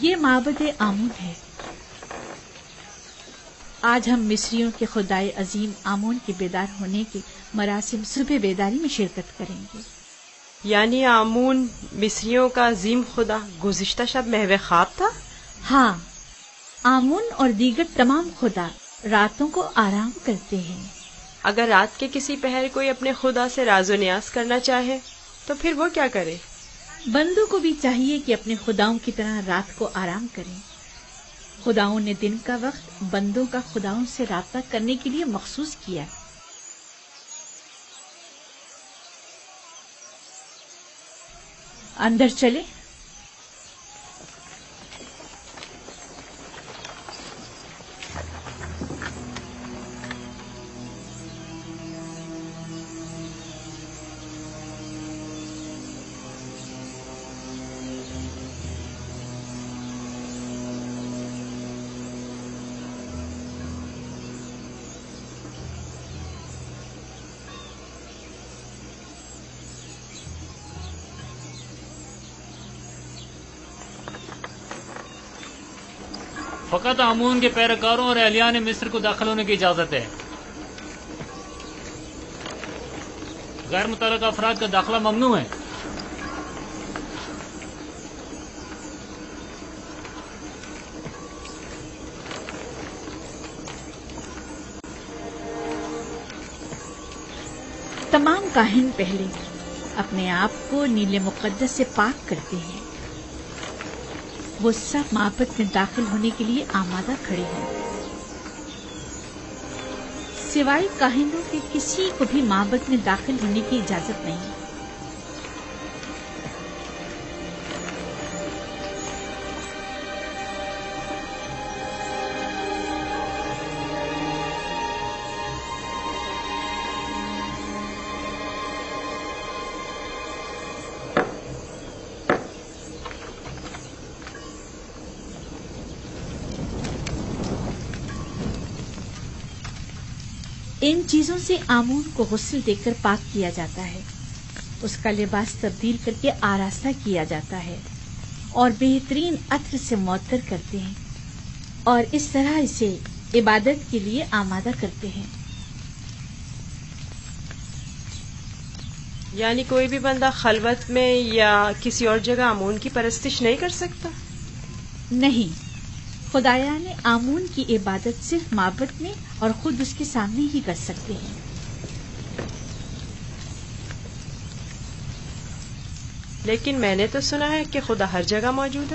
یہ معبد آمون ہے۔ آج ہم مصریوں کے خدائے عظیم آمون کے بیدار ہونے کے مراسم صبح بیداری میں شرکت کریں گے۔ یعنی آمون مصریوں کا عظیم خدا گزشتہ شب محو خواب تھا؟ ہاں، آمون اور دیگر تمام خدا راتوں کو آرام کرتے ہیں۔ اگر رات کے کسی پہر کوئی اپنے خدا سے راز و نیاز کرنا چاہے تو پھر وہ کیا کرے؟ بندوں کو بھی چاہیے کہ اپنے خداؤں کی طرح رات کو آرام کریں۔ خداؤں نے دن کا وقت بندوں کا خداؤں سے رابطہ کرنے کے لیے مخصوص کیا۔ اندر چلیں۔ فقط آمون کے پیروکاروں اور اہلیان مصر کو داخل ہونے کی اجازت ہے۔ غیر متعلقہ افراد کا داخلہ ممنوع ہے۔ تمام کاہن پہلے اپنے آپ کو نیل مقدس سے پاک کرتے ہیں۔ وہ سب معبد میں داخل ہونے کے لیے آمادہ کھڑے ہیں۔ سوائے کاہنوں کے کسی کو بھی معبد میں داخل ہونے کی اجازت نہیں۔ ان چیزوں سے آمون کو غسل دے کر پاک کیا جاتا ہے، اس کا لباس تبدیل کر کے آراستہ کیا جاتا ہے اور بہترین عطر سے معطر کرتے ہیں، اور اس طرح اسے عبادت کے لیے آمادہ کرتے ہیں۔ یعنی کوئی بھی بندہ خلوت میں یا کسی اور جگہ آمون کی پرستش نہیں کر سکتا؟ نہیں، خدایان آمون کی عبادت صرف معبد میں اور خود اس کے سامنے ہی کر سکتے ہیں۔ لیکن میں نے تو سنا ہے کہ خدا ہر جگہ موجود ہے۔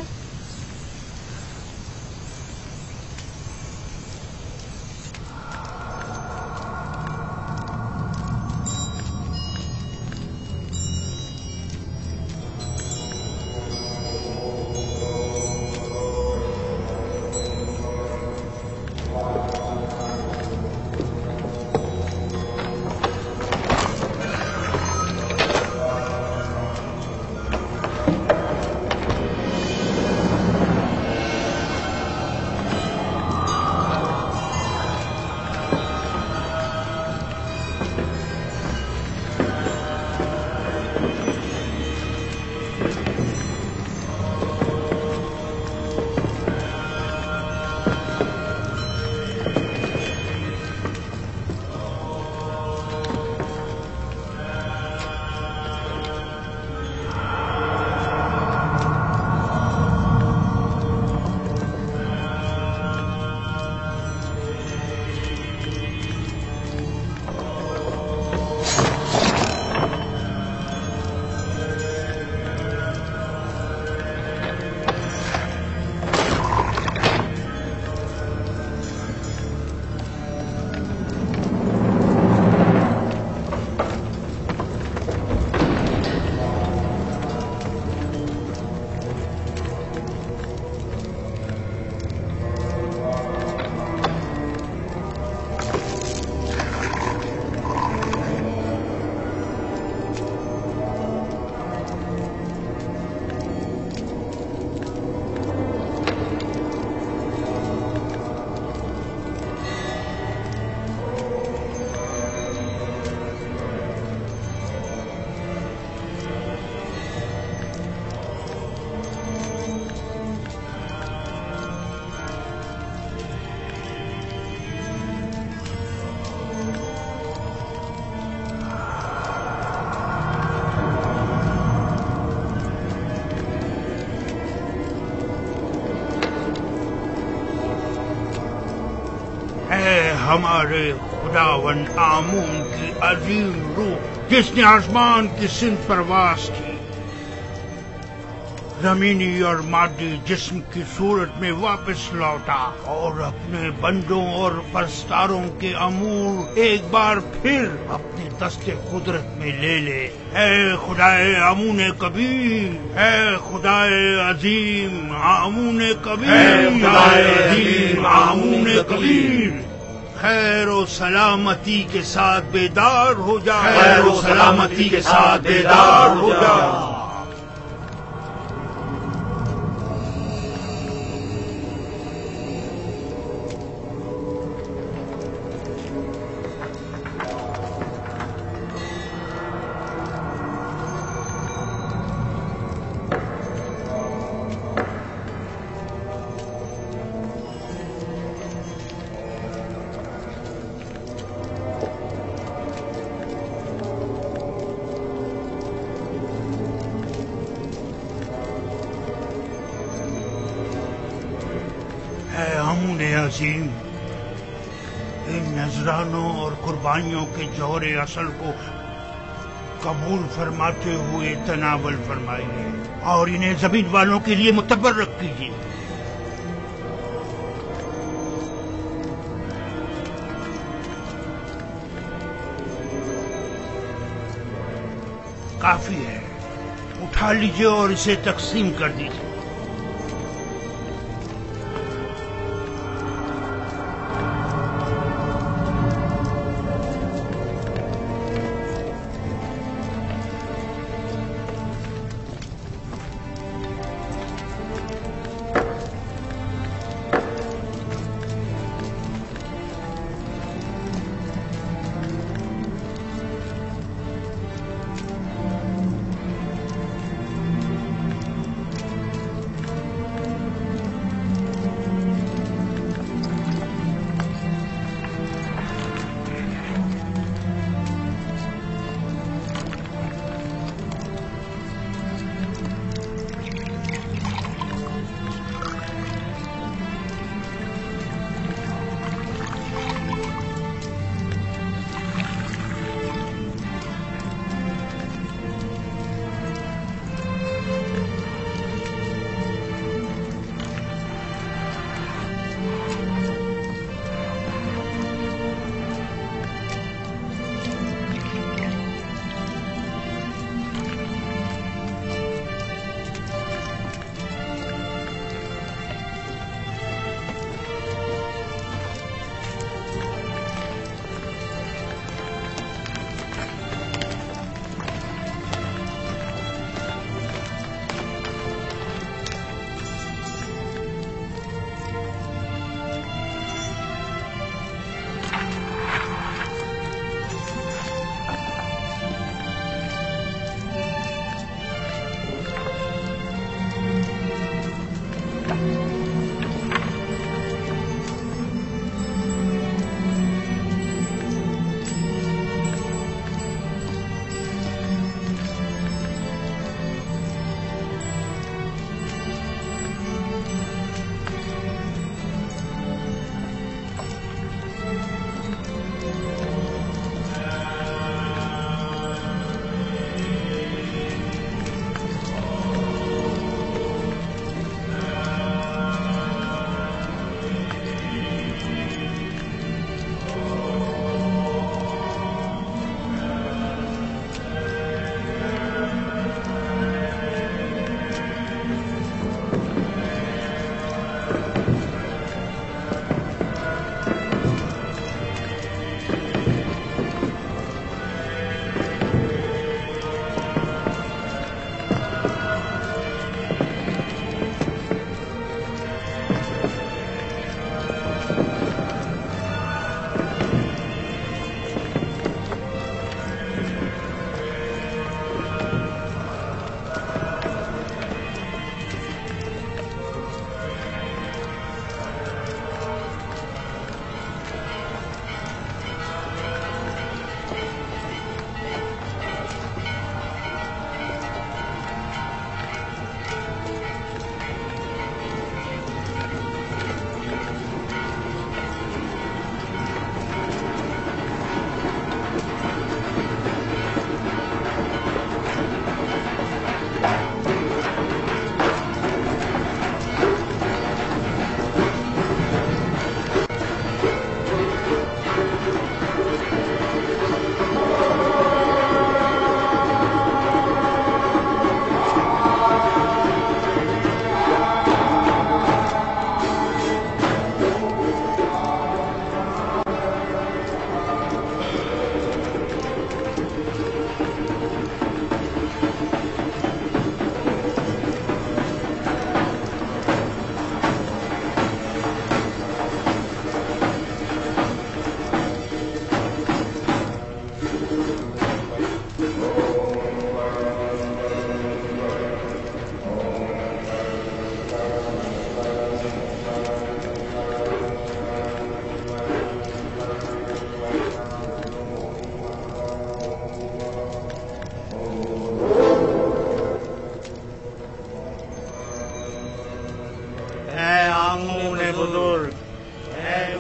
ہمارے خداون آمون کی عظیم روح جس نے آسمان کی سمت پرواز کی، زمینی اور مادی جسم کی صورت میں واپس لوٹا اور اپنے بندوں اور پرستاروں کے امور ایک بار پھر اپنے دست قدرت میں لے لے۔ اے خدائے آمون کبیر، اے خدائے عظیم آمون کبیر، اے خدائے عظیم آمون کبیر، خیر و سلامتی کے ساتھ بیدار ہو جا، خیر و سلامتی کے ساتھ بیدار ہو جا۔ اے آمون عظیم، ان نذرانوں اور قربانیوں کے جوہر اصل کو قبول فرماتے ہوئے تناول فرمائیے اور انہیں زمین والوں کے لیے متبرک کیجیے۔ کافی ہے، اٹھا لیجیے اور اسے تقسیم کر دیجیے۔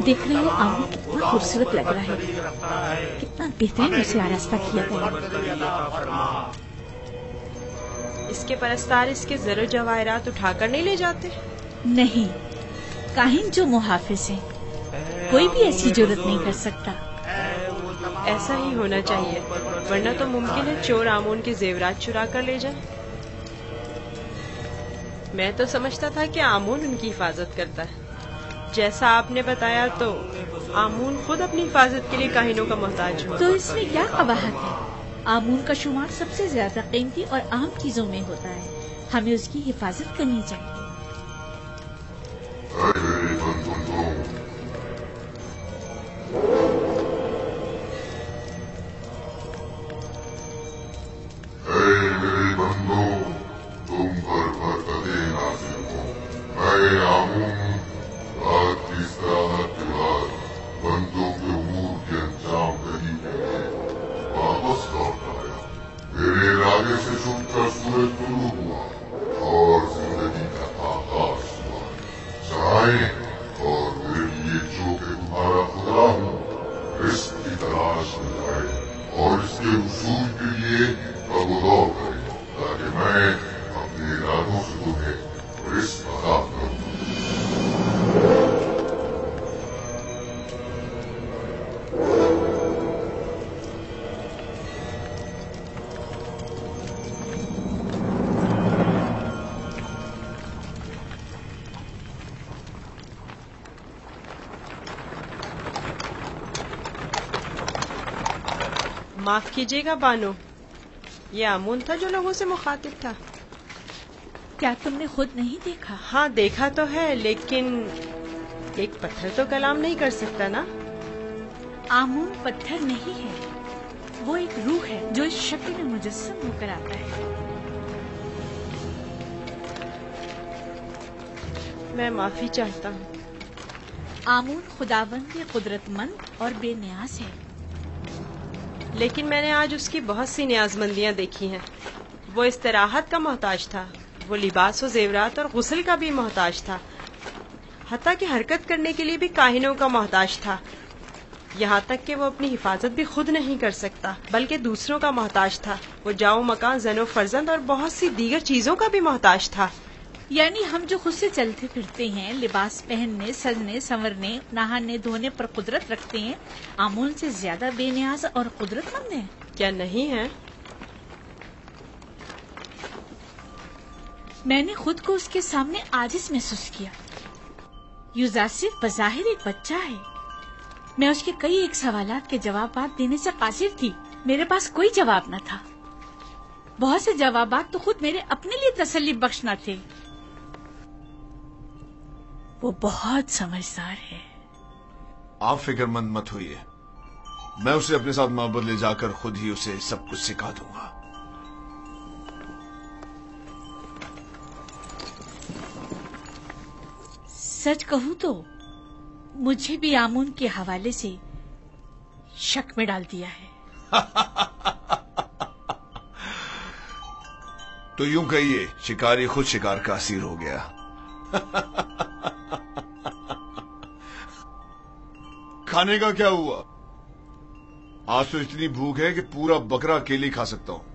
देख रहे हो आमूल कितना खूबसूरत लग रहा है, कितना बेहतरीन उसे आरास्ता किया गया। इसके परस्तार इसके जरो जवाहरात उठाकर नहीं ले जाते? नहीं, काहिन जो मुहाफिज हैं, कोई भी ऐसी जुर्रत नहीं कर सकता। ऐसा ही होना चाहिए, वरना तो मुमकिन है चोर आमून के जेवरात चुरा कर ले जाए। मैं तो समझता था कि आमून उनकी हिफाजत करता है। जैसा आपने बताया तो आमून खुद अपनी हिफाजत के लिए काहिनों का मोहताज हुआ। तो इसमें क्या कबाहत है? आमून का शुमार सबसे ज्यादा कीमती और अहम चीजों में होता है, हमें उसकी हिफाजत करनी चाहिए। मेरे बंदों, तुम पर बरकतें नाज़िल हो। मैं आमून रात की इस्तिराहत के बाद बंदों के उमूर के अंजाम दही के लिए वापस लौट आया। मेरे इरादे से छुपकर सूरज तुलू हुआ और जिंदगी का आगाज हुआ। चाहे और मेरे लिए जो कि तुम्हारा खुदा हूँ, रिस्क की तलाश में जाए और इसके उसूल के लिए दौड़ करे, ताकि मैं अपने इरादों से तुम्हें रिस्क अता करूं। माफ कीजिएगा बानो, ये आमून था जो लोगों से मुखातिब था। क्या तुमने खुद नहीं देखा? हाँ देखा तो है, लेकिन एक पत्थर तो कलाम नहीं कर सकता ना। आमून पत्थर नहीं है, वो एक रूह है जो इस शक्ल में मुजस्सम होकर आता है। मैं माफी चाहता हूँ। आमून खुदावंद कुदरतमंद और बेनियाज है, लेकिन मैंने आज उसकी बहुत सी न्याजमंदियां देखी हैं। वो इस्तिराहत का मोहताज था, वो लिबास और जेवरात और गुस्ल का भी मोहताज था, हत्ता कि हरकत करने के लिए भी काहिनों का मोहताज था। यहाँ तक कि वो अपनी हिफाजत भी खुद नहीं कर सकता, बल्कि दूसरों का मोहताज था। वो जाओ मकान, जनो फर्जंद और बहुत सी दीगर चीजों का भी मोहताज था। यानी हम जो खुद से चलते फिरते हैं, लिबास पहनने, सजने, संवरने, नहाने धोने पर कुदरत रखते हैं, आमून से ज्यादा बेनियाज और कुदरतमंद हैं? क्या नहीं है? मैंने खुद को उसके सामने आजिज महसूस किया। युजासिफ बज़ाहिर एक बच्चा है। मैं उसके कई एक सवालात के जवाबात देने से कासिर थी। मेरे पास कोई जवाब न था। बहुत से जवाबात तो खुद मेरे अपने लिए तसल्ली बख्श न थे। वो बहुत समझदार है। आप फिक्रमंद मत होइए, मैं उसे अपने साथ मोहब्बत ले जाकर खुद ही उसे सब कुछ सिखा दूंगा। सच कहूं तो मुझे भी आमून के हवाले से शक में डाल दिया है। तो यूं कहिए, शिकारी खुद शिकार का असीर हो गया। खाने का क्या हुआ? आज तो इतनी भूख है कि पूरा बकरा अकेले खा सकता हूं।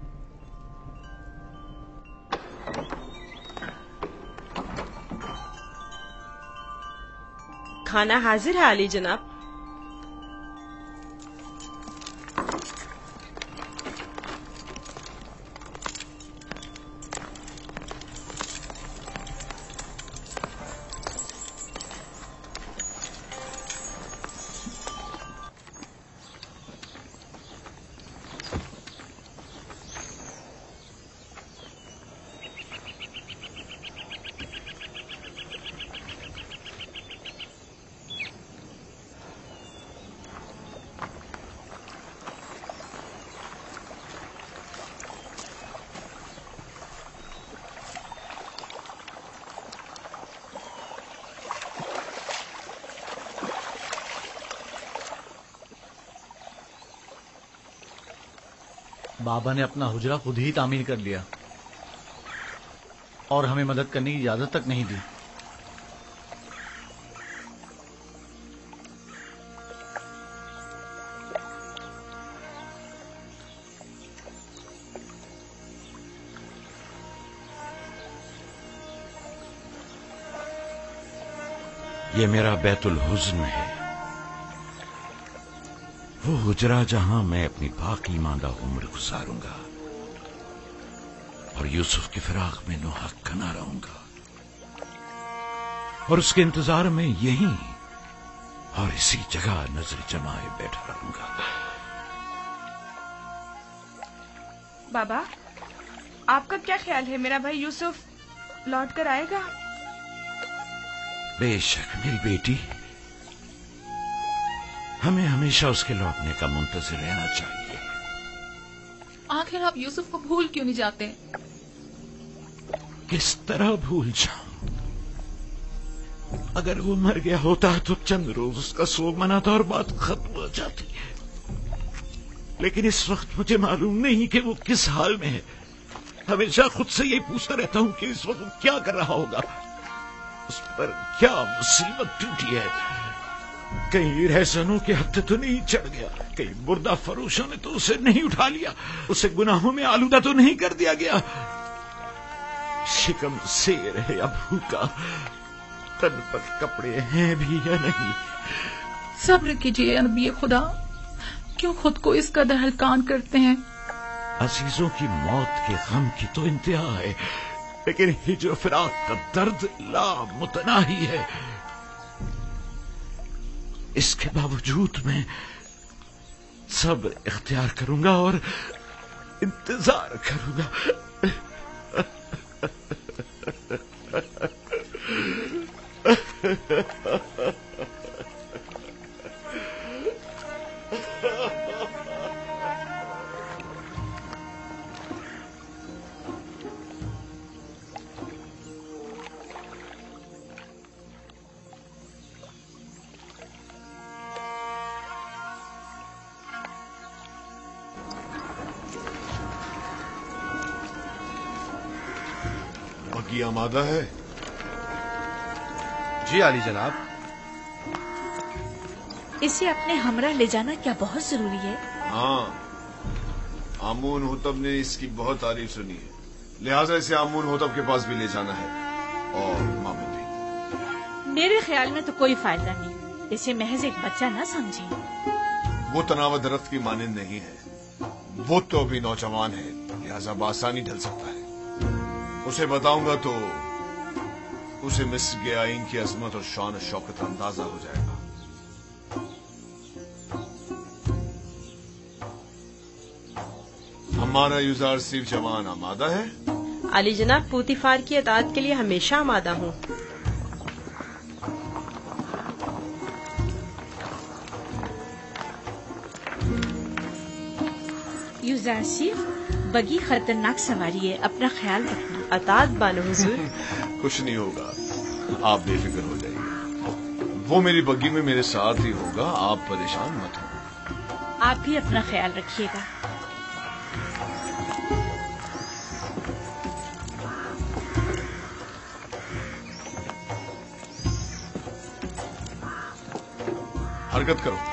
खाना हाजिर है आली जनाब। बाबा ने अपना हुजरा खुद ही तामीर कर लिया और हमें मदद करने की इजाजत तक नहीं दी। یہ میرا بیت الحزن ہے، وہ حجرہ جہاں میں اپنی باقی ماندہ عمر گزاروں گا اور یوسف کی فراق میں نوحق کنا رہوں گا، اور اس کے انتظار میں یہیں اور اسی جگہ نظر جمائے بیٹھا رہوں گا۔ بابا، آپ کا کیا خیال ہے، میرا بھائی یوسف لوٹ کر آئے گا؟ بے شک میری بیٹی، ہمیں ہمیشہ اس کے لوٹنے کا منتظر رہنا چاہیے۔ آخر آپ یوسف کو بھول کیوں نہیں جاتے؟ کس طرح بھول جاؤں؟ اگر وہ مر گیا ہوتا تو چند روز اس کا سوگ مناتا اور بات ختم ہو جاتی، لیکن اس وقت مجھے معلوم نہیں کہ وہ کس حال میں ہے۔ ہمیشہ خود سے یہ پوچھتا رہتا ہوں کہ اس وقت وہ کیا کر رہا ہوگا، اس پر کیا مصیبت ٹوٹی ہے، کہیں رہزنوں کے ہتھے تو نہیں چڑھ گیا، کہیں مردہ فروشوں نے تو اسے نہیں اٹھا لیا، اسے گناہوں میں آلودہ تو نہیں کر دیا گیا، شکم سیر ہے یا بھوکا، تن پر کپڑے ہیں بھی یا نہیں۔ صبر کیجیے نبی خدا، کیوں خود کو اس قدر ہلکان کرتے ہیں؟ عزیزوں کی موت کے غم کی تو انتہا ہے، لیکن ہجر و فراق کا درد لامتناہی ہے۔ اس کے باوجود میں صبر اختیار کروں گا اور انتظار کروں گا۔ بگی آمادہ ہے؟ جی عالی جناب۔ اسے اپنے ہمراہ لے جانا کیا بہت ضروری ہے؟ ہاں، آمون ہوتب نے اس کی بہت تعریف سنی ہے، لہٰذا اسے آمون ہوتب کے پاس بھی لے جانا ہے، اور مامون بھی۔ میرے خیال میں تو کوئی فائدہ نہیں، اسے محض ایک بچہ نہ سمجھیں۔ وہ تناور درخت کی مانند نہیں ہے، وہ تو ابھی نوجوان ہے، لہٰذا بآسانی ڈھل سکتا ہے۔ اسے بتاؤں گا تو اسے مصر کے آئین کی عظمت اور شان و شوکت کا اندازہ ہو جائے گا۔ ہمارا یوزار صرف جوان آمادہ ہے؟ علی جناب، پوتیفار کی اطاعت کے لیے ہمیشہ آمادہ ہوں۔ یوزار صرف بگی خطرناک سواری ہے، اپنا خیال رکھنا۔ اطاعت بانو حضور۔ کچھ نہیں ہوگا، آپ بے فکر ہو جائیے، وہ میری بگی میں میرے ساتھ ہی ہوگا، آپ پریشان مت ہوں۔ آپ بھی اپنا خیال رکھیے گا۔ حرکت کرو۔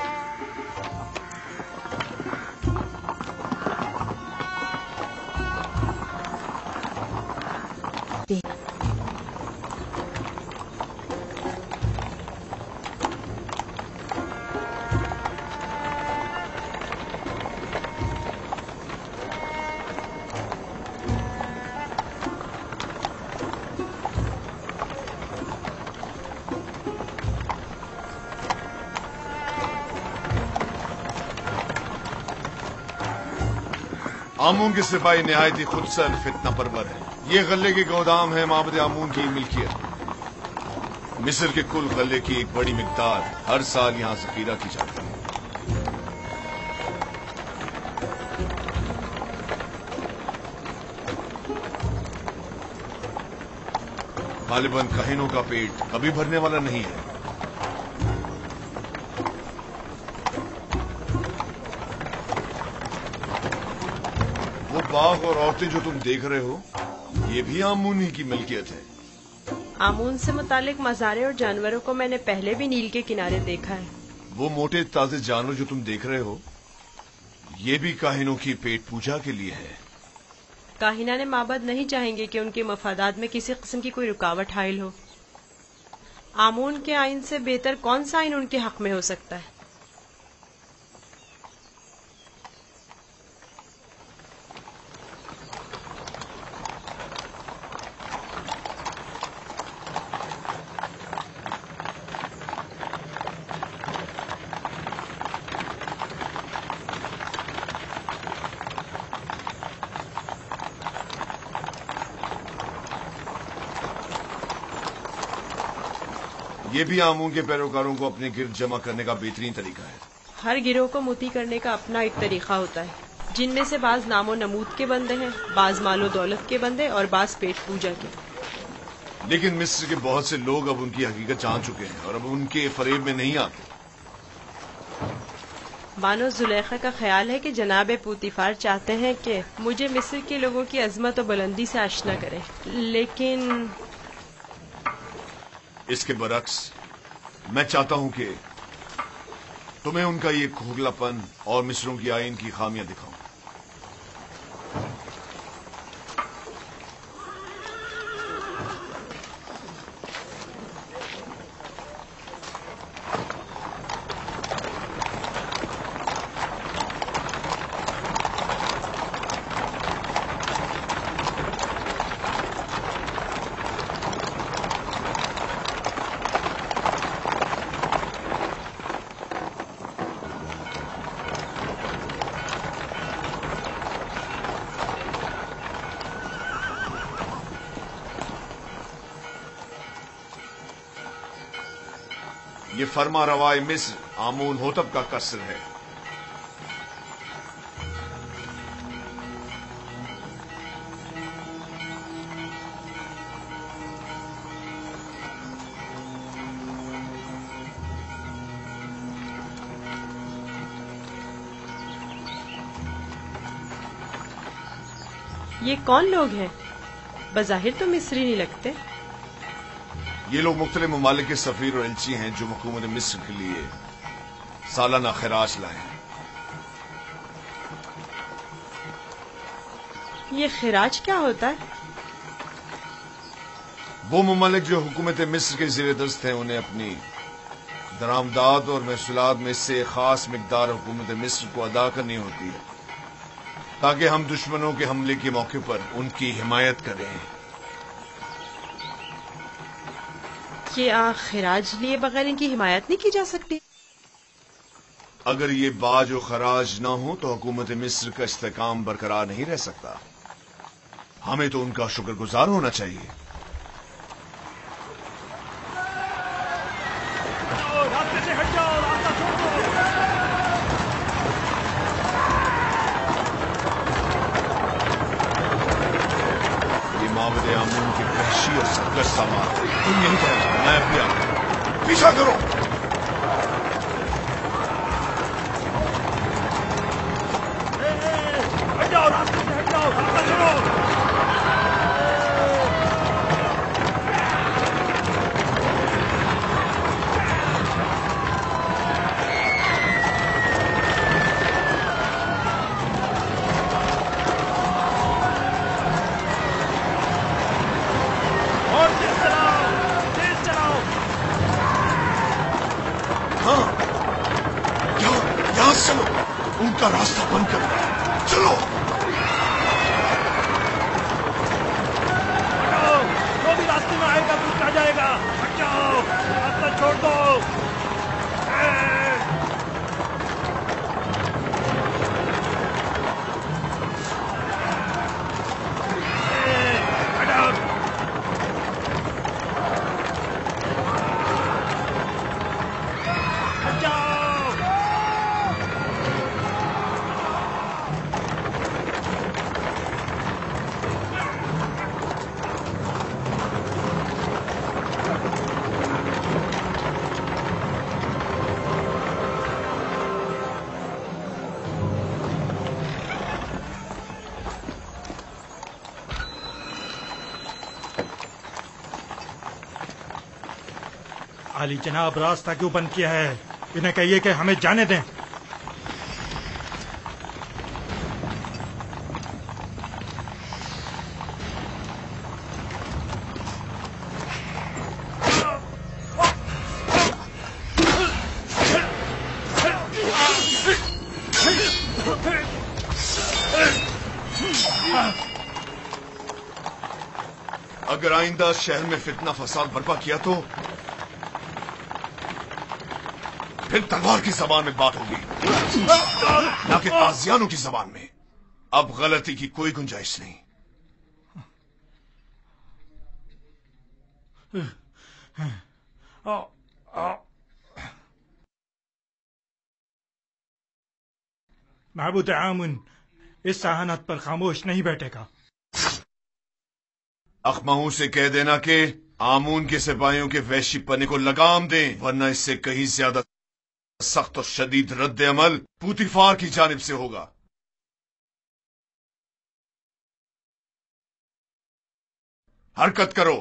آمون کے سپاہی نہایت ہی خودسر فتنہ پرور ہے، یہ غلے کے گودام ہے معبد آمون کی ملکیت۔ مصر کے کل غلے کی ایک بڑی مقدار ہر سال یہاں ذخیرہ کی جاتی ہے۔ غالباً کہینوں کا پیٹ کبھی بھرنے والا نہیں ہے۔ وہ باغ اور عورتیں جو تم دیکھ رہے ہو، یہ بھی آمون ہی کی ملکیت ہے۔ آمون سے متعلق مزارے اور جانوروں کو میں نے پہلے بھی نیل کے کنارے دیکھا ہے۔ وہ موٹے تازے جانور جو تم دیکھ رہے ہو، یہ بھی کاہنوں کی پیٹ پوجا کے لیے ہے۔ کاہنان معبد نہیں چاہیں گے کہ ان کے مفادات میں کسی قسم کی کوئی رکاوٹ حائل ہو۔ आमून के आइन से बेहतर कौन सा आइन उनके हक में हो सकता है। ये भी आमून के पैरोकारों को अपने गिर्द जमा करने का बेहतरीन तरीका है। हर गिरोह को मोती करने का अपना एक तरीका होता है, जिनमें से बाज नामो नमूद के बंदे हैं, बाज मालो दौलत के बंदे और बाज पेट पूजा के। लेकिन मिस्र के बहुत से लोग अब उनकी हकीकत जान चुके हैं और अब उनके फरेब में नहीं आते। बानो जुलेखा का ख्याल है कि जनाब पूतीफार चाहते हैं कि मुझे मिस्र के लोगों की अजमत और बुलंदी से आशना करें, लेकिन इसके बरक्स मैं चाहता हूं कि तुम्हें उनका ये खोखलापन और मिस्रों की आइन की खामियां दिखाऊं। ये फरमा रवाए मिस्र आमून होतब का कसर है। ये कौन लोग हैं? बज़ाहिर तो मिस्री नहीं लगते। ये लोग मुख्तलिफ ममालिक के सफीर और एलची हैं जो हुकूमत मिस्र के लिए सालाना खिराज लाए हैं। ये खिराज क्या होता है? वो ममालिक जो हुकूमत मिस्र के ज़ेर दस्त हैं उन्हें अपनी दरामदाद और महसूलात में से खास मिकदार हुकूमत मिस्र को अदा करनी होती है ताकि हम दुश्मनों के हमले के मौके पर उनकी हिमायत करें। क्या खिराज लिए बगैर इनकी हिमायत नहीं की जा सकती? अगर ये बाज और खराज ना हो तो हुकूमत मिस्र का इस्तेकाम बरकरार नहीं रह सकता। हमें तो उनका शुक्रगुजार होना चाहिए। रास्ते से हट जाओ, रास्ता छोड़ दो। ये मावदे आमून के वहशी और सरकश सामान है। तुम यहीं पर मैं अपनी आगे पीछा करो। हट जाओ, रास्ते से हट जाओ, रास्ता छोड़ो। उनका रास्ता बंद कर दो। चलो जो भी रास्ते में आएगा तो आ जाएगा। हट जाओ, रास्ता छोड़ दो। आली जनाब, रास्ता क्यों बंद किया है? इन्हें कहिए कि हमें जाने दें। اگر آئندہ شہر میں فتنہ فساد برپا کیا تو پھر تلوار کی زبان میں بات ہوگی، نہ کہ تازیانوں کی زبان میں۔ اب غلطی کی کوئی گنجائش نہیں۔ معبود آمون اس سہانت پر خاموش نہیں بیٹھے گا۔ اخمہوں سے کہہ دینا کہ آمون کے سپاہیوں کے وحشی پنے کو لگام دیں، ورنہ اس سے کہیں زیادہ سخت اور شدید رد عمل پوتیفار کی جانب سے ہوگا۔ حرکت کرو۔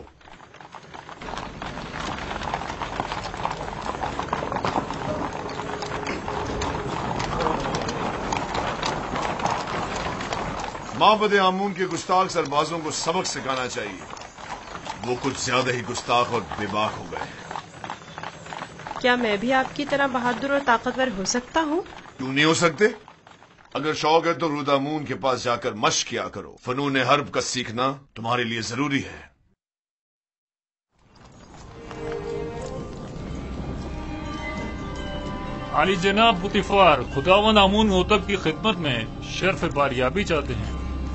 معبد آمون کے گستاخ سربازوں کو سبق سکھانا چاہیے، وہ کچھ زیادہ ہی گستاخ اور بے باک ہو گئے ہیں۔ کیا میں بھی آپ کی طرح بہادر اور طاقتور ہو سکتا ہوں؟ کیوں نہیں ہو سکتے؟ اگر شوق ہے تو رود آمون کے پاس جا کر مشق کیا کرو، فنون حرب کا سیکھنا تمہارے لیے ضروری ہے۔ عالی جناب پوتیفار، خداوند آمون ہوتب کی خدمت میں شرف باریابی چاہتے ہیں۔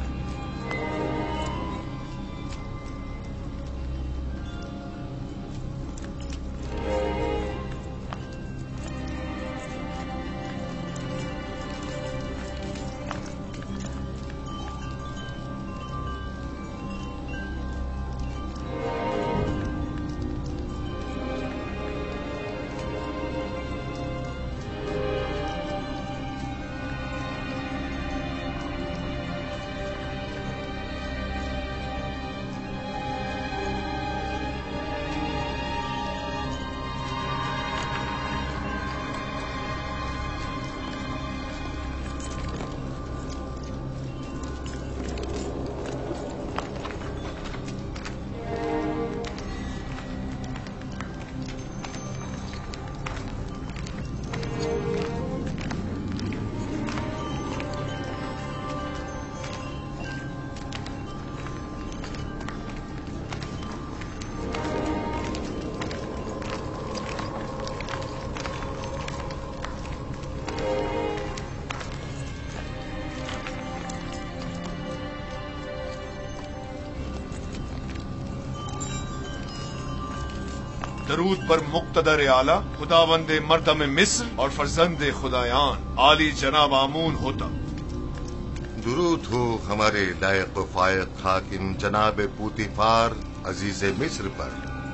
درود پر مقتدر اعلیٰ خداوند مردم مصر اور فرزند خدایان عالی جناب آمون ہوتب۔ درود ہو ہمارے لائق و فائق حاکم جناب پوتیفار عزیز مصر پر۔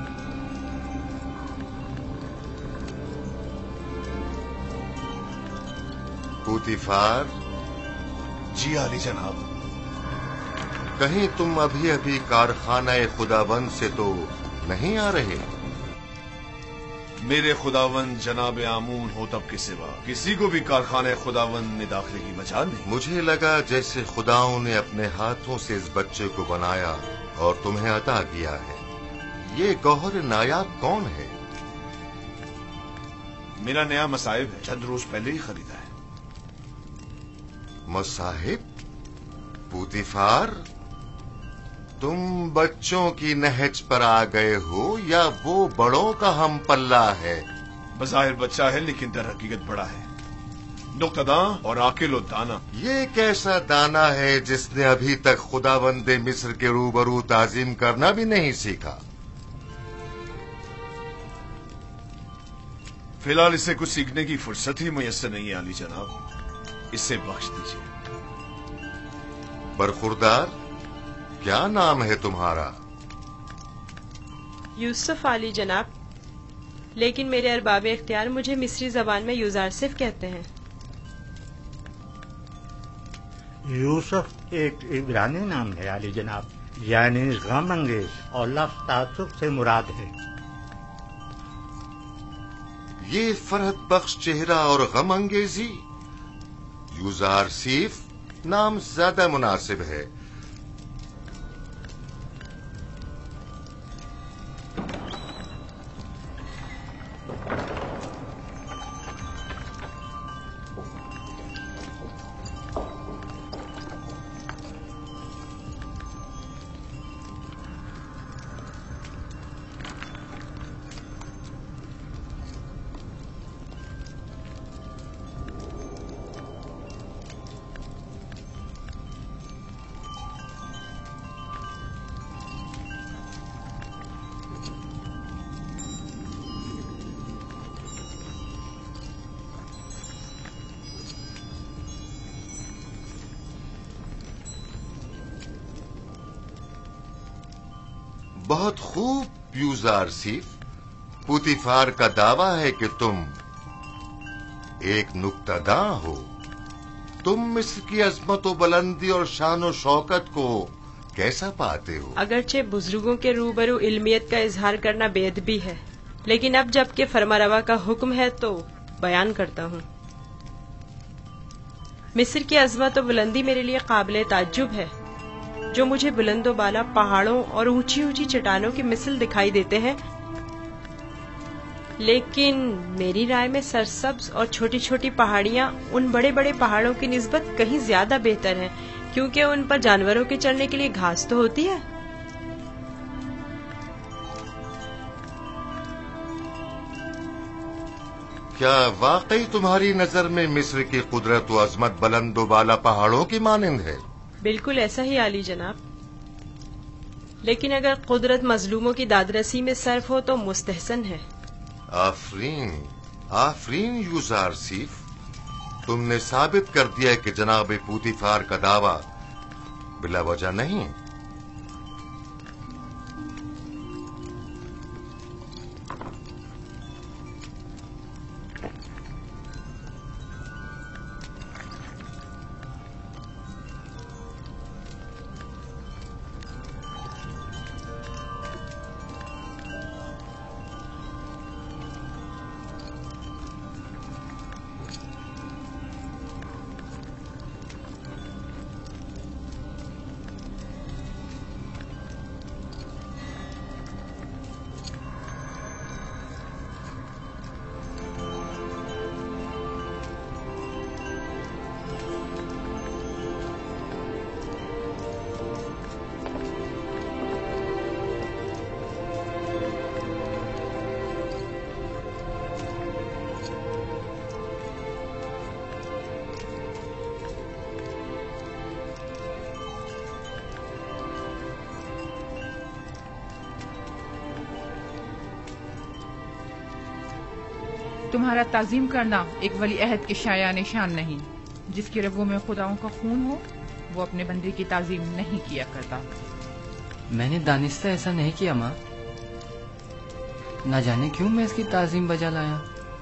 پوتیفار، جی عالی جناب۔ کہیں تم ابھی کارخانہ خداوند سے تو نہیں آ رہے؟ میرے خداوند جناب آمون ہوتب کے سوا کسی کو بھی کارخانہ خداوند میں داخلے کی مجال نہیں۔ مجھے لگا جیسے خداؤں نے اپنے ہاتھوں سے اس بچے کو بنایا اور تمہیں عطا کیا ہے۔ یہ گوہر نایاب کون ہے؟ میرا نیا مصاحب ہے، چند روز پہلے ہی خریدا ہے۔ مصاحب؟ پوتیفار، تم بچوں کی نہج پر آ گئے ہو یا وہ بڑوں کا ہم پلہ ہے؟ بظاہر بچہ ہے لیکن در حقیقت بڑا ہے، نقطہ اور عاقل و دانا۔ یہ کیسا دانا ہے جس نے ابھی تک خداوند مصر کے روبرو تعظیم کرنا بھی نہیں سیکھا؟ فی الحال اسے کچھ سیکھنے کی فرصت ہی میسر نہیں ہے عالی جناب، اسے بخش دیجیے۔ برخوردار، کیا نام ہے تمہارا؟ یوسف عالی جناب، لیکن میرے ارباب اختیار مجھے مصری زبان میں یوزارسف کہتے ہیں۔ یوسف ایک عبرانی نام ہے عالی جناب، یعنی غم انگیز، اور لفظ تعصب سے مراد ہے۔ یہ فرحت بخش چہرہ اور غم انگیزی، یوزارسیف نام زیادہ مناسب ہے۔ बहुत खूब यूजारसीफ। पुतिफार का दावा है कि तुम एक नुक्तादां हो। तुम मिस्र की अजमत व बुलंदी और शान व शौकत को कैसा पाते हो? अगरचे बुजुर्गों के रूबरू इल्मियत का इजहार करना बेअदबी है, लेकिन अब जबकि फरमारवा का हुक्म है तो बयान करता हूँ। मिस्र की अजमत व बुलंदी मेरे लिए काबिल ताज्जुब है। जो मुझे बुलंदो बाला पहाड़ों और ऊंची ऊंची चट्टानों की मिसल दिखाई देते हैं, लेकिन मेरी राय में सरसब्ज और छोटी छोटी पहाड़ियाँ उन बड़े बड़े पहाड़ों की निस्बत कहीं ज्यादा बेहतर हैं, क्योंकि उन पर जानवरों के चढ़ने के लिए घास तो होती है। क्या वाकई तुम्हारी नजर में मिस्र की कुदरत व अजमत बुलंदो बाला पहाड़ों की मानिंद है? बिल्कुल ऐसा ही आली जनाब, लेकिन अगर कुदरत मजलूमों की दादरसी में सर्फ हो तो मुस्तहसन है। आफरीन, आफरीन यूजारसीफ, तुमने साबित कर दिया कि जनाब पुतिफार का दावा बिला वजह नहीं। तुम्हारा ताजीम करना एक वली अहद के शाया निशान नहीं। जिसकी रगों में खुदाओं का खून हो वो अपने बंदे की ताजीम नहीं किया करता। मैंने दानिस्ता ऐसा नहीं किया माँ, न जाने क्यों मैं इसकी ताजीम बजा लाया।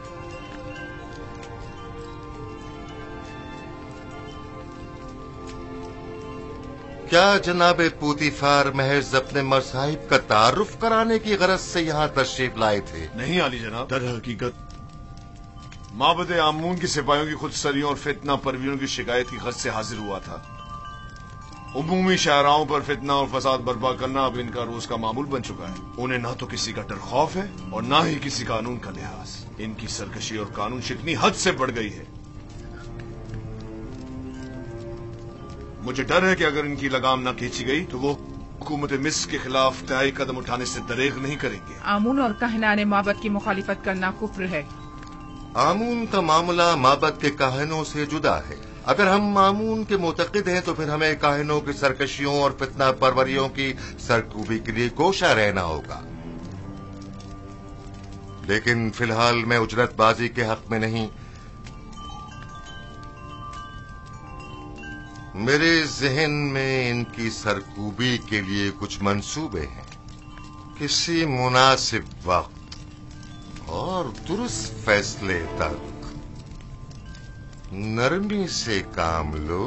क्या जनाब पुतिफार महज अपने मसाहिब का तारुफ कराने की गरज से यहाँ तशरीफ लाए थे? नहीं आली जनाब, दर हकीकत माबद आमून की सिपाहियों की खुदसरियों और फितना परवियों की शिकायत की गरज से हाजिर हुआ था। उमूमी शाहराओं पर फितना और फसाद बर्पा करना अब इनका रोज का मामूल बन चुका है। उन्हें ना तो किसी का डर खौफ है और ना ही किसी कानून का लिहाज। इनकी सरकशी और कानून शिकनी हद से बढ़ गई है। मुझे डर है कि अगर इनकी लगाम न खींची गई तो वो हुकूमत मिस्र के खिलाफ तय कदम उठाने से दरेग नहीं करेंगे। आमून और कहनाने माबद की मुखालिफत करना कुफ्र है। आमून का मामला माबद के काहिनों से जुदा है। अगर हम आमून के मुतकिद हैं तो फिर हमें काहिनों की सरकशियों और फितना परवरियों की सरकूबी के लिए कोशा रहना होगा। लेकिन फिलहाल मैं उजरतबाजी के हक में नहीं। मेरे जहन में इनकी सरकूबी के लिए कुछ मंसूबे हैं। किसी मुनासिब वक्त और दुरुस्त फैसले तक नरमी से काम लो।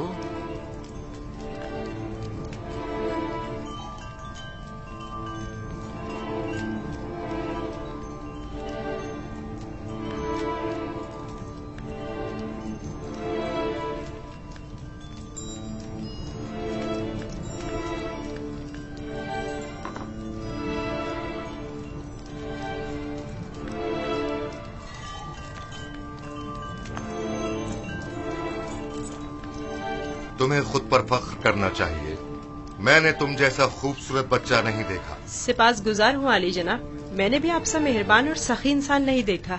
तुम्हें खुद पर फख्र करना चाहिए। मैंने तुम जैसा खूबसूरत बच्चा नहीं देखा। सिपासगुजार हूँ आली जनाब, मैंने भी आपसे मेहरबान और सखी इंसान नहीं देखा।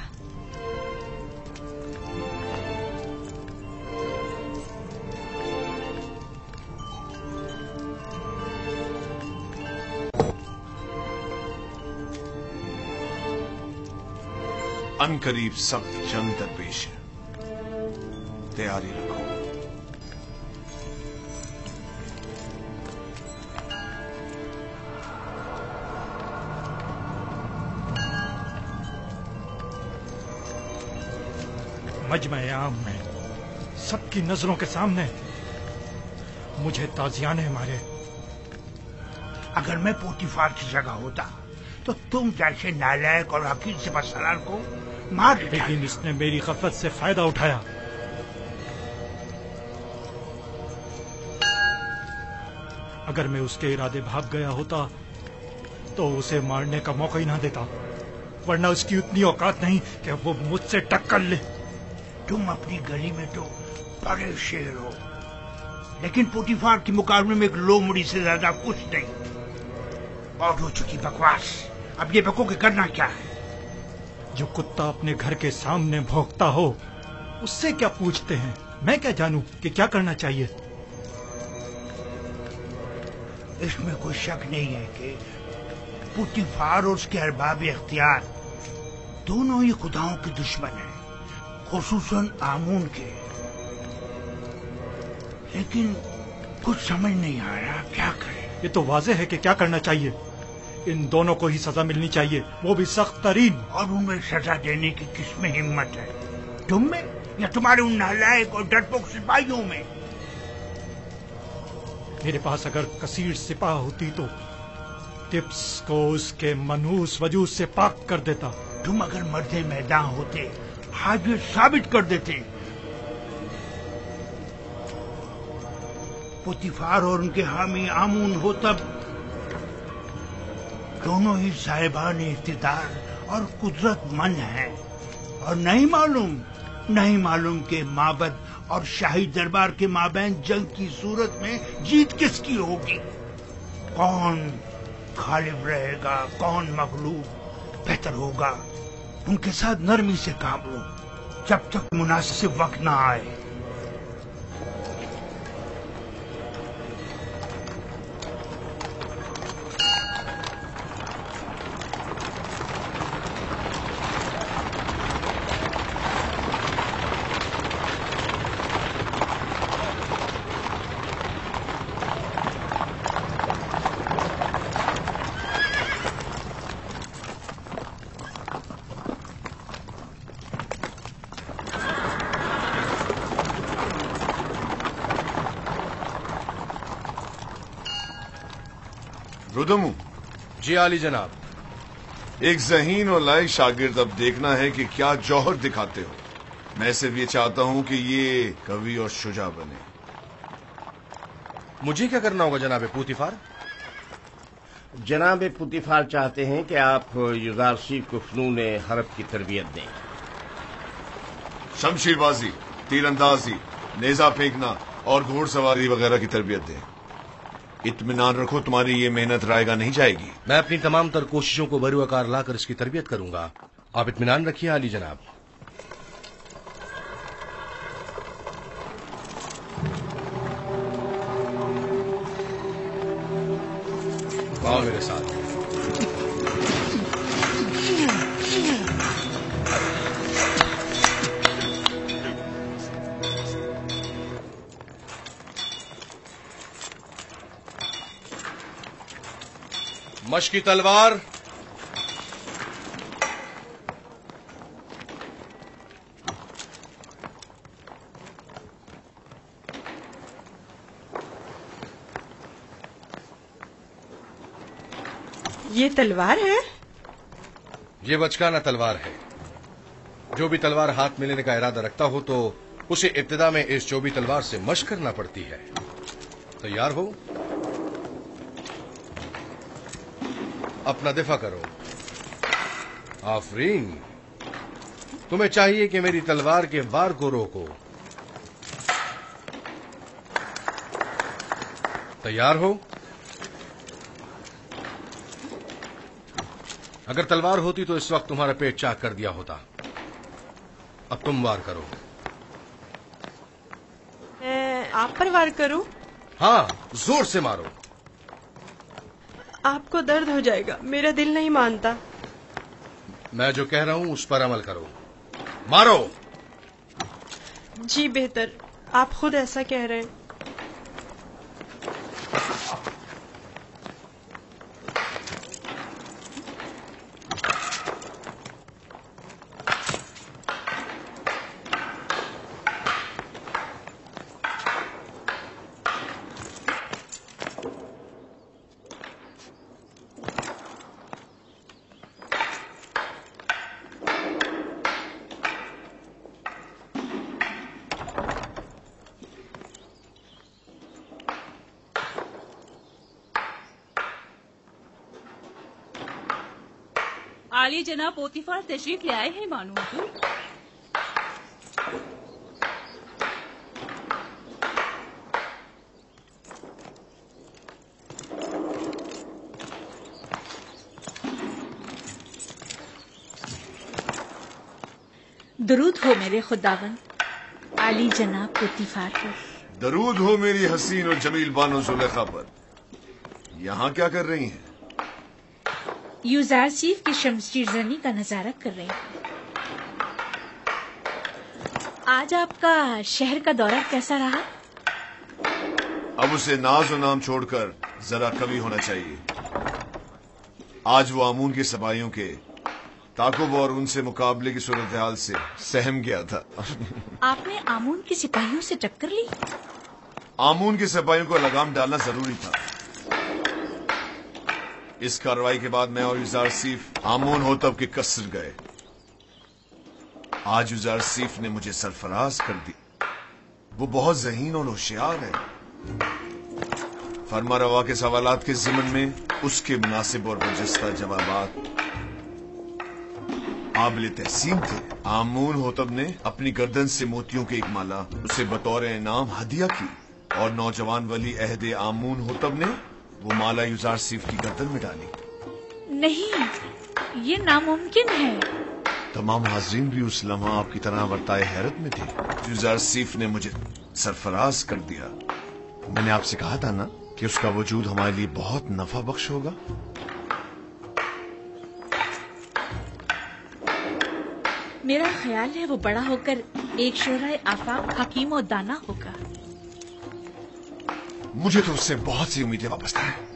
अनकरीब सब जंग दरपेश है, तैयारी रखो। मजमे आम में सबकी नजरों के सामने मुझे ताजियाने मारे। अगर मैं पोतीफार की जगह होता तो तुम जैसे नालायक और हकीम सिपहसालार को मार देता। लेकिन इसने मेरी गफलत से फायदा उठाया। अगर मैं उसके इरादे भाग गया होता तो उसे मारने का मौका ही ना देता, वरना उसकी उतनी औकात नहीं कि वो मुझसे टक्कर ले। तुम अपनी गली में तो बड़े शेर हो, लेकिन पोतीफार के मुकाबले में एक लोमड़ी से ज्यादा कुछ नहीं। और हो चुकी बकवास, अब ये बको के करना क्या है? जो कुत्ता अपने घर के सामने भौंकता हो उससे क्या पूछते हैं? मैं क्या जानूं कि क्या करना चाहिए? इसमें कोई शक नहीं है कि पोतीफार और उसके अरबाब इख्तियार दोनों ही खुदाओं के दुश्मन हैं, खुसूसन आमून के। लेकिन कुछ समझ नहीं आ रहा क्या करें। ये तो वाज़ेह है कि क्या करना चाहिए। इन दोनों को ही सजा मिलनी चाहिए, वो भी सख्त तरीन। और उन्हें सजा देने की किसमें हिम्मत है? तुम में या तुम्हारे उन नालायक और डरपोक सिपाहियों में? मेरे पास अगर कसीर सिपाह होती तो टिप्स को उसके मनहूस वजूद से पाक कर देता। तुम अगर मर्दे मैदान होते आज ये साबित कर देते। पोतीफार और उनके हामी आमून हो तब दोनों ही साहिबान इख्तिदार और कुदरतमंद हैं, और नहीं मालूम के माबद और शाही दरबार के माबैन जंग की सूरत में जीत किसकी होगी, कौन गालिब रहेगा, कौन मगलूब। बेहतर होगा उनके साथ नरमी से काम लो जब तक मुनासिब वक्त ना आए। रुदमू। जी आली जनाब। एक ज़हीन और लायक शागिर्द अब देखना है कि क्या जौहर दिखाते हो। मैं सिर्फ ये चाहता हूं कि ये कवि और शुजा बने। मुझे क्या करना होगा जनाब पोतीफार? जनाब पोतीफार चाहते हैं कि आप युजारसी को फनून हरब की तरबियत दें। शमशीरबाजी, तीरंदाजी, नेजा फेंकना और घोड़सवारी वगैरह की तरबियत दें। इत्मीनान रखो, तुम्हारी ये मेहनत रायगा नहीं जाएगी। मैं अपनी तमाम तर कोशिशों को बरूआकार लाकर इसकी तरबियत करूंगा। आप इत्मीनान रखिए आली जनाब। आओ मेरे साथ। मशकी तलवार, ये तलवार है? ये बचकाना तलवार है। जो भी तलवार हाथ में लेने का इरादा रखता हो तो उसे इब्तिदा में इस चौबी तलवार से मशक करना पड़ती है। तैयार हो? अपना दिफा करो। आफरीन, तुम्हें चाहिए कि मेरी तलवार के वार को रोको। तैयार हो? अगर तलवार होती तो इस वक्त तुम्हारा पेट चाक कर दिया होता। अब तुम वार करो। आप पर वार करूं? हाँ, जोर से मारो। आपको दर्द हो जाएगा, मेरा दिल नहीं मानता। मैं जो कह रहा हूं उस पर अमल करो। मारो। जी बेहतर, आप खुद ऐसा कह रहे हैं। आली जनाब पोतीफार तशरीफ ले आए हैं मानो हुजूर। दरूद हो मेरे खुदावन आली जनाब पोतीफार पर। दरूद हो मेरी हसीन और जमील बानो जुलेखा पर। यहाँ क्या कर रही हैं? यूजारसीफ की शमशीर जनी का नजारा कर रहे हैं। आज आपका शहर का दौरा कैसा रहा? अब उसे नाज और नाम छोड़कर जरा कवि होना चाहिए। आज वो आमून के सबाइयों के ताकुब और उनसे मुकाबले की सूरत हाल से सहम गया था। आपने आमून के सिपाहियों से टक्कर ली? आमून के सिपाहियों को लगाम डालना जरूरी था। इस कार्रवाई के बाद मैं और यूजारसीफ आमून होतब के कसर गए। आज यूजारसीफ ने मुझे सरफराज कर दी। वो बहुत ज़हीन और होशियार है। फरमा रवा के सवालात के ज़िमन में उसके मुनासिब और बरजस्ता जवाबात काबिल तहसीन थे। आमून होतब ने अपनी गर्दन से मोतियों की एक माला उसे बतौर इनाम हदिया की और नौजवान वली अहद आमून होतब ने वो माला यूजारसीफ की गर्दन में डाली। नहीं, ये नामुमकिन है। तमाम हाज़रीन भी उस लम्हा आपकी तरह वर्ताए हैरत में थे। यूजारसीफ ने मुझे सरफराज कर दिया। मैंने आपसे कहा था ना कि उसका वजूद हमारे लिए बहुत नफा बख्श होगा। मेरा ख्याल है वो बड़ा होकर एक शोराए आफाक हकीम और दाना होगा। मुझे तो उससे बहुत सी उम्मीदें वाबस्ता है।